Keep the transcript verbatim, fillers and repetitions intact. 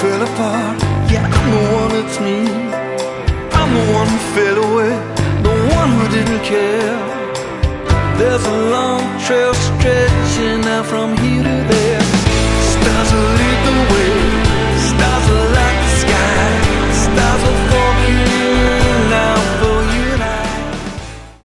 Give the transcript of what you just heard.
fell apart. Yeah, I'm the one that's me. I'm the one who fell away, the one who didn't care. There's a long trail stretching out from here to